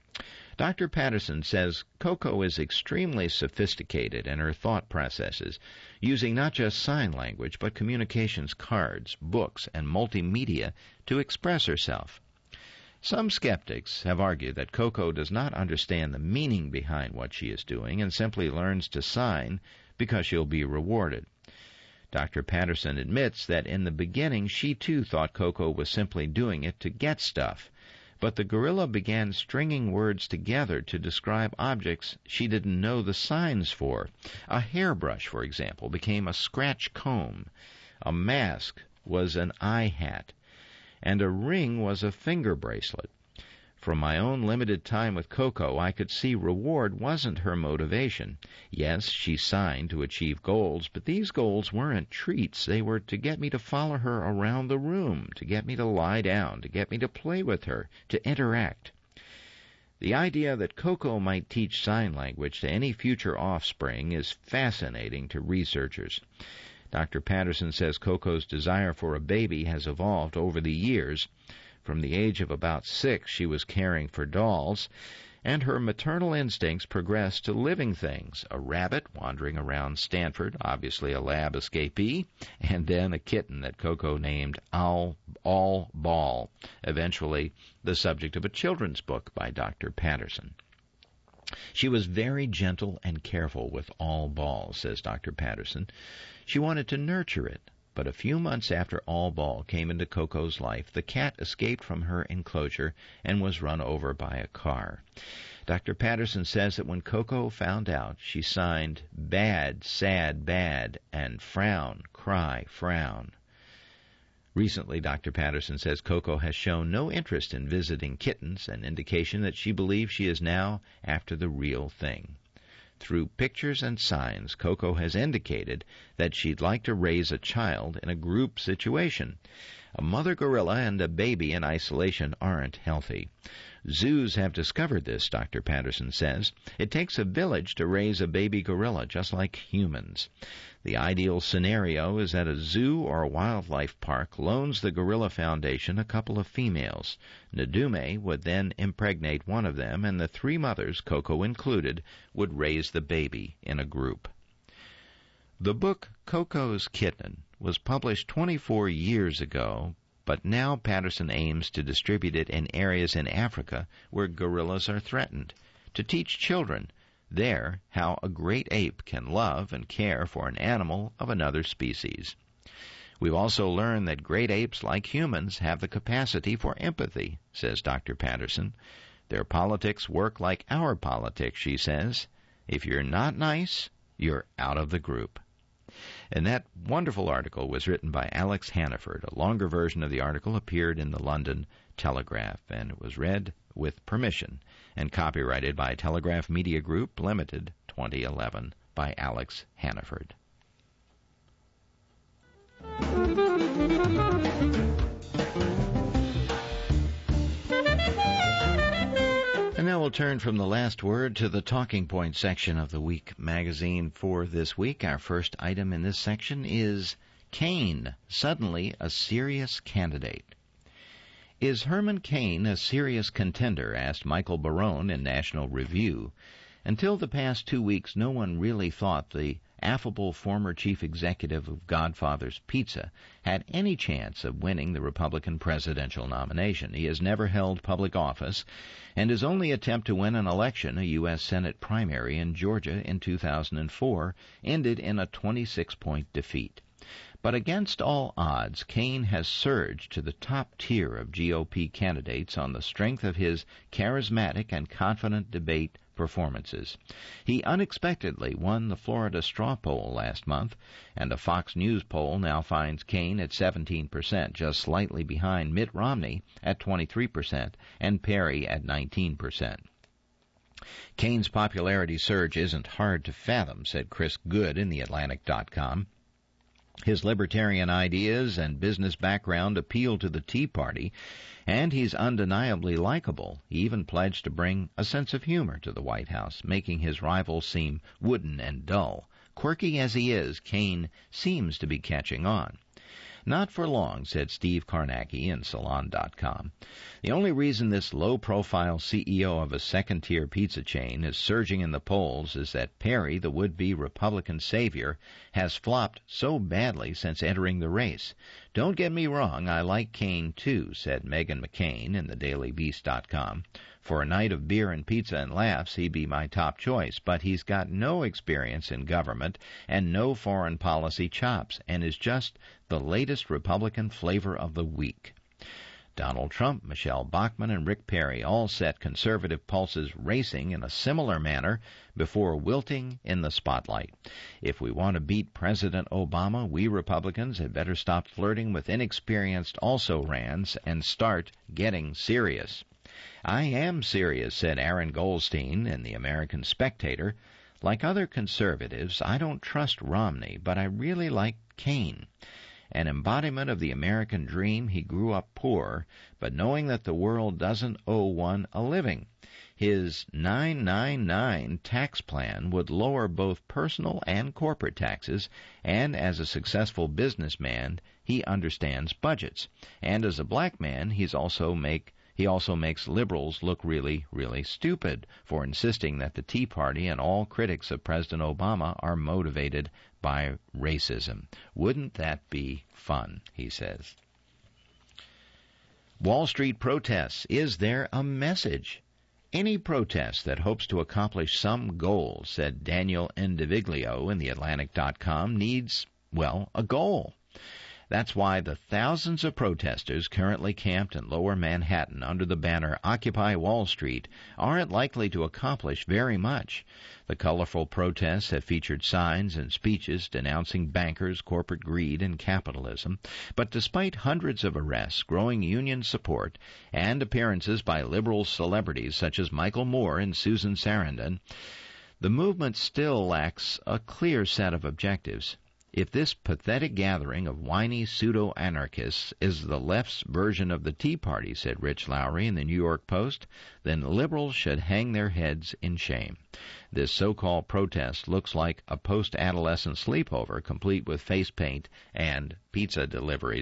Dr. Patterson says Coco is extremely sophisticated in her thought processes, using not just sign language, but communications cards, books, and multimedia to express herself. Some skeptics have argued that Coco does not understand the meaning behind what she is doing and simply learns to sign because she'll be rewarded. Dr. Patterson admits that in the beginning she too thought Coco was simply doing it to get stuff. But the gorilla began stringing words together to describe objects she didn't know the signs for. A hairbrush, for example, became a scratch comb. A mask was an eye hat. And a ring was a finger bracelet. From my own limited time with Coco, I could see reward wasn't her motivation. Yes, she signed to achieve goals, but these goals weren't treats. They were to get me to follow her around the room, to get me to lie down, to get me to play with her, to interact. The idea that Coco might teach sign language to any future offspring is fascinating to researchers. Dr. Patterson says Coco's desire for a baby has evolved over the years. From the age of about 6, she was caring for dolls, and her maternal instincts progressed to living things, a rabbit wandering around Stanford, obviously a lab escapee, and then a kitten that Coco named All Ball, eventually the subject of a children's book by Dr. Patterson. She was very gentle and careful with All Ball, says Dr. Patterson. She wanted to nurture it. But a few months after All Ball came into Coco's life, the cat escaped from her enclosure and was run over by a car. Dr. Patterson says that when Coco found out, she signed bad, sad, bad, and frown, cry, frown. Recently, Dr. Patterson says Coco has shown no interest in visiting kittens, an indication that she believes she is now after the real thing. Through pictures and signs, Coco has indicated that she'd like to raise a child in a group situation. A mother gorilla and a baby in isolation aren't healthy. Zoos have discovered this, Dr. Patterson says. It takes a village to raise a baby gorilla, just like humans. The ideal scenario is that a zoo or a wildlife park loans the Gorilla Foundation a couple of females. Nadume would then impregnate one of them, and the 3 mothers, Coco included, would raise the baby in a group. The book Coco's Kitten was published 24 years ago but now Patterson aims to distribute it in areas in Africa where gorillas are threatened, to teach children there how a great ape can love and care for an animal of another species. We've also learned that great apes, like humans, have the capacity for empathy, says Dr. Patterson. Their politics work like our politics, she says. If you're not nice, you're out of the group. And that wonderful article was written by Alex Hannaford. A longer version of the article appeared in the London Telegraph, and it was read with permission and copyrighted by Telegraph Media Group, Limited, 2011, by Alex Hannaford. And now we'll turn from the last word to the talking point section of the Week magazine for this week. Our first item in this section is Cain, suddenly a serious candidate. Is Herman Cain a serious contender? Asked Michael Barone in National Review. Until the past 2 weeks, no one really thought the affable former chief executive of Godfather's Pizza had any chance of winning the Republican presidential nomination. He has never held public office, and his only attempt to win an election, a U.S. Senate primary in Georgia in 2004, ended in a 26-point defeat. But against all odds, Cain has surged to the top tier of GOP candidates on the strength of his charismatic and confident debate performances. He unexpectedly won the Florida straw poll last month, and a Fox News poll now finds Cain at 17%, just slightly behind Mitt Romney at 23% and Perry at 19%. Cain's popularity surge isn't hard to fathom, said Chris Good in TheAtlantic.com. His libertarian ideas and business background appeal to the Tea Party, and he's undeniably likable. He even pledged to bring a sense of humor to the White House, making his rivals seem wooden and dull. Quirky as he is, Cain seems to be catching on. Not for long, said Steve Kornacki in Salon.com. The only reason this low-profile CEO of a second-tier pizza chain is surging in the polls is that Perry, the would-be Republican savior, has flopped so badly since entering the race. Don't get me wrong, I like Cain too, said Meghan McCain in thedailybeast.com. For a night of beer and pizza and laughs, he'd be my top choice, but he's got no experience in government and no foreign policy chops, and is just the latest Republican flavor of the week. Donald Trump, Michelle Bachmann, and Rick Perry all set conservative pulses racing in a similar manner before wilting in the spotlight. If we want to beat President Obama, we Republicans had better stop flirting with inexperienced also-rans and start getting serious. I am serious, said Aaron Goldstein in The American Spectator. Like other conservatives, I don't trust Romney, but I really like Cain. An embodiment of the American dream, he grew up poor, but knowing that the world doesn't owe one a living. His 999 tax plan would lower both personal and corporate taxes, and as a successful businessman, he understands budgets. And as a black man, he also makes liberals look really, really stupid for insisting that the Tea Party and all critics of President Obama are motivated by racism. Wouldn't that be fun, he says. Wall Street protests. Is there a message? Any protest that hopes to accomplish some goal, said Daniel Indiviglio in TheAtlantic.com, needs, a goal. That's why the thousands of protesters currently camped in lower Manhattan under the banner Occupy Wall Street aren't likely to accomplish very much. The colorful protests have featured signs and speeches denouncing bankers, corporate greed, and capitalism. But despite hundreds of arrests, growing union support, and appearances by liberal celebrities such as Michael Moore and Susan Sarandon, the movement still lacks a clear set of objectives. If this pathetic gathering of whiny pseudo-anarchists is the left's version of the Tea Party, said Rich Lowry in the New York Post, then liberals should hang their heads in shame. This so-called protest looks like a post-adolescent sleepover, complete with face paint and pizza deliveries.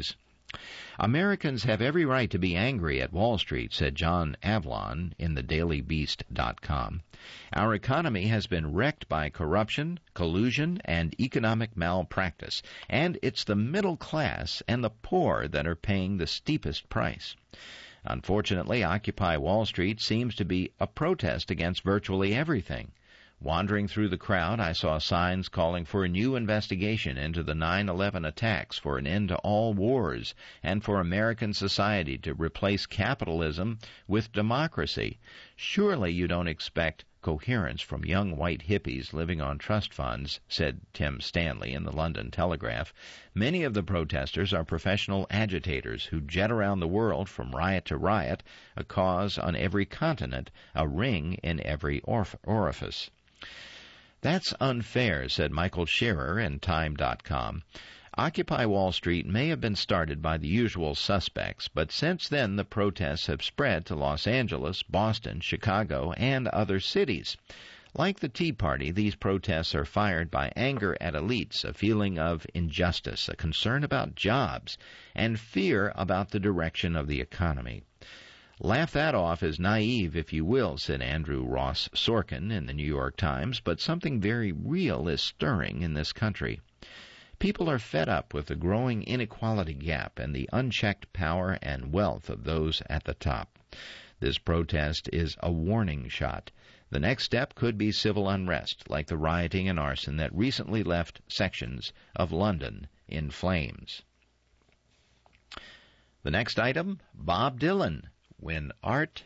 Americans have every right to be angry at Wall Street, said John Avlon in thedailybeast.com. Our economy has been wrecked by corruption, collusion, and economic malpractice, and it's the middle class and the poor that are paying the steepest price. Unfortunately, Occupy Wall Street seems to be a protest against virtually everything. Wandering through the crowd, I saw signs calling for a new investigation into the 9/11 attacks, for an end to all wars, and for American society to replace capitalism with democracy. Surely you don't expect coherence from young white hippies living on trust funds, said Tim Stanley in the London Telegraph. Many of the protesters are professional agitators who jet around the world from riot to riot, a cause on every continent, a ring in every orifice. That's unfair, said Michael Scherer in Time.com. Occupy Wall Street may have been started by the usual suspects, but since then the protests have spread to Los Angeles, Boston, Chicago, and other cities. Like the Tea Party, these protests are fired by anger at elites, a feeling of injustice, a concern about jobs, and fear about the direction of the economy. Laugh that off as naive, if you will, said Andrew Ross Sorkin in the New York Times, but something very real is stirring in this country. People are fed up with the growing inequality gap and the unchecked power and wealth of those at the top. This protest is a warning shot. The next step could be civil unrest, like the rioting and arson that recently left sections of London in flames. The next item, Bob Dylan. When art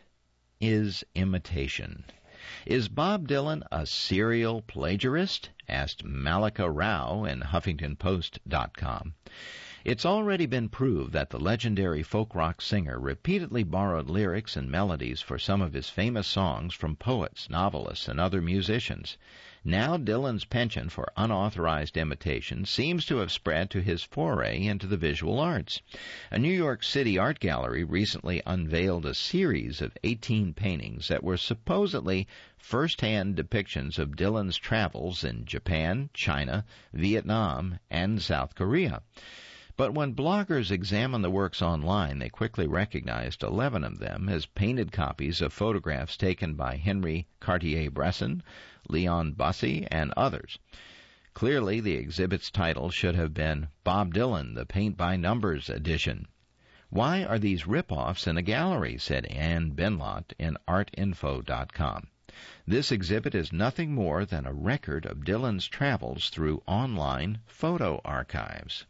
is imitation. Is Bob Dylan a serial plagiarist? Asked Malika Rao in HuffingtonPost.com. It's already been proved that the legendary folk rock singer repeatedly borrowed lyrics and melodies for some of his famous songs from poets, novelists, and other musicians. Now Dylan's penchant for unauthorized imitation seems to have spread to his foray into the visual arts. A New York City art gallery recently unveiled a series of 18 paintings that were supposedly first-hand depictions of Dylan's travels in Japan, China, Vietnam, and South Korea. But when bloggers examined the works online, they quickly recognized 11 of them as painted copies of photographs taken by Henry Cartier-Bresson, Leon Bussey, and others. Clearly, the exhibit's title should have been Bob Dylan, the Paint-by-Numbers edition. Why are these rip-offs in a gallery, said Anne Benlott in artinfo.com. This exhibit is nothing more than a record of Dylan's travels through online photo archives.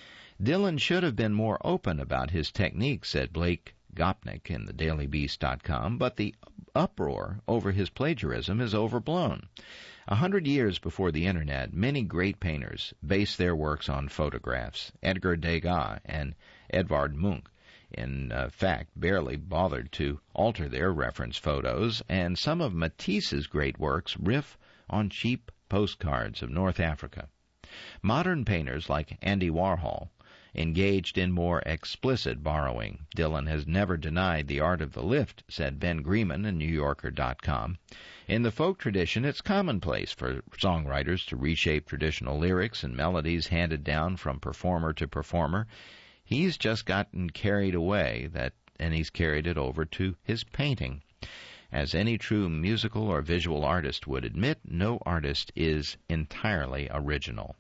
Dylan should have been more open about his technique, said Blake Gopnik in thedailybeast.com, but the uproar over his plagiarism is overblown. 100 years before the Internet, many great painters based their works on photographs. Edgar Degas and Edvard Munch, in fact, barely bothered to alter their reference photos, and some of Matisse's great works riff on cheap postcards of North Africa. Modern painters like Andy Warhol engaged in more explicit borrowing. Dylan has never denied the art of the lift, said Ben Greenman in NewYorker.com. In the folk tradition, it's commonplace for songwriters to reshape traditional lyrics and melodies handed down from performer to performer. He's just gotten carried away, and he's carried it over to his painting. As any true musical or visual artist would admit, no artist is entirely original.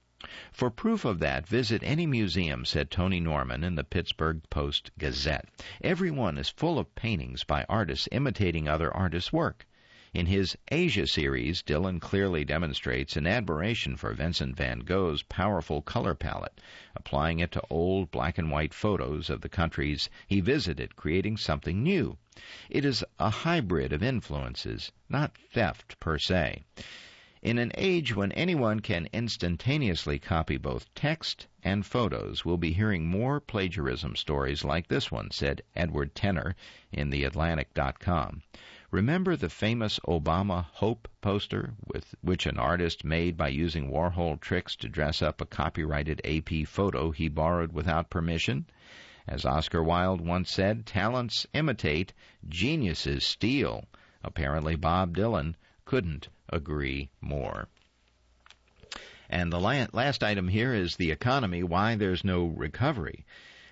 For proof of that, visit any museum, said Tony Norman in the Pittsburgh Post-Gazette. Everyone is full of paintings by artists imitating other artists' work. In his Asia series, Dylan clearly demonstrates an admiration for Vincent van Gogh's powerful color palette, applying it to old black-and-white photos of the countries he visited, creating something new. It is a hybrid of influences, not theft per se. In an age when anyone can instantaneously copy both text and photos, we'll be hearing more plagiarism stories like this one, said Edward Tenner in TheAtlantic.com. Remember the famous Obama Hope poster, which an artist made by using Warhol tricks to dress up a copyrighted AP photo he borrowed without permission? As Oscar Wilde once said, talents imitate, geniuses steal. Apparently Bob Dylan couldn't agree more. And the last item here is the economy, why there's no recovery.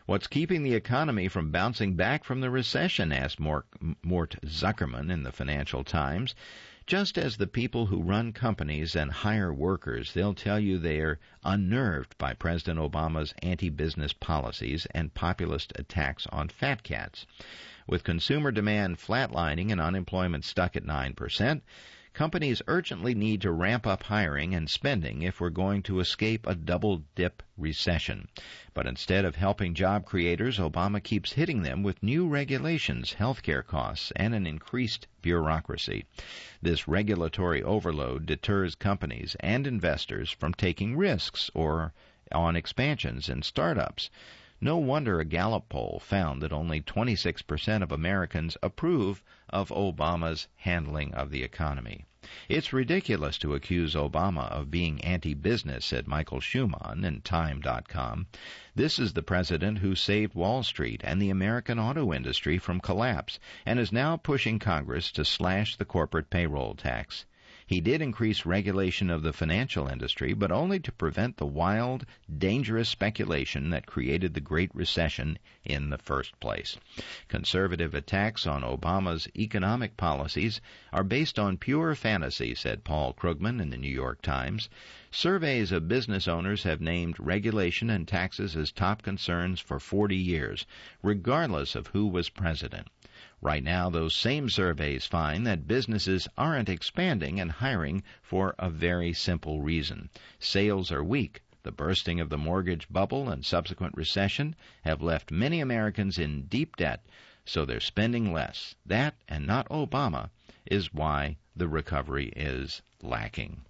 What's keeping the economy from bouncing back from the recession, asked Mort Zuckerman in the Financial Times. Just as the people who run companies and hire workers, they'll tell you they are unnerved by President Obama's anti-business policies and populist attacks on fat cats. With consumer demand flatlining and unemployment stuck at 9%, companies urgently need to ramp up hiring and spending if we're going to escape a double-dip recession. But instead of helping job creators, Obama keeps hitting them with new regulations, healthcare costs, and an increased bureaucracy. This regulatory overload deters companies and investors from taking risks or on expansions and startups. No wonder a Gallup poll found that only 26% of Americans approve of Obama's handling of the economy. It's ridiculous to accuse Obama of being anti-business, said Michael Schumann in Time.com. This is the president who saved Wall Street and the American auto industry from collapse and is now pushing Congress to slash the corporate payroll tax. He did increase regulation of the financial industry, but only to prevent the wild, dangerous speculation that created the Great Recession in the first place. Conservative attacks on Obama's economic policies are based on pure fantasy, said Paul Krugman in the New York Times. Surveys of business owners have named regulation and taxes as top concerns for 40 years, regardless of who was president. Right now, those same surveys find that businesses aren't expanding and hiring for a very simple reason. Sales are weak. The bursting of the mortgage bubble and subsequent recession have left many Americans in deep debt, so they're spending less. That, and not Obama, is why the recovery is lacking.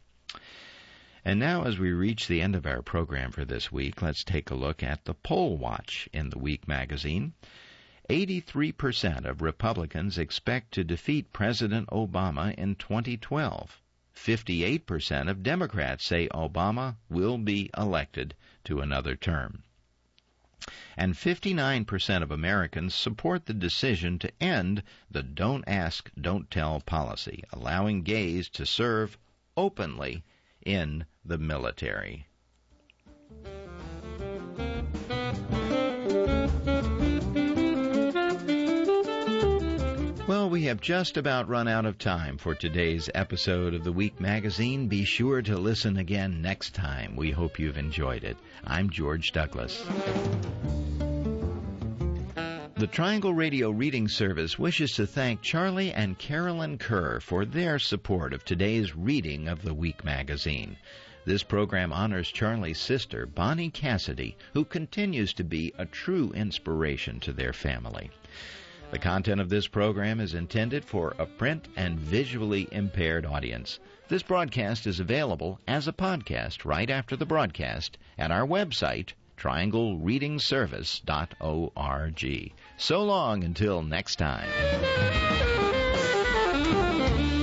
And now, as we reach the end of our program for this week, let's take a look at the Poll Watch in the Week magazine. 83% of Republicans expect to defeat President Obama in 2012. 58% of Democrats say Obama will be elected to another term. And 59% of Americans support the decision to end the Don't Ask, Don't Tell policy, allowing gays to serve openly in the military. Well, we have just about run out of time for today's episode of the Week magazine. Be sure to listen again next time. We hope you've enjoyed it. I'm George Douglas. The Triangle Radio Reading Service wishes to thank Charlie and Carolyn Kerr for their support of today's reading of the Week magazine. This program honors Charlie's sister, Bonnie Cassidy, who continues to be a true inspiration to their family. The content of this program is intended for a print and visually impaired audience. This broadcast is available as a podcast right after the broadcast at our website, trianglereadingservice.org. So long until next time.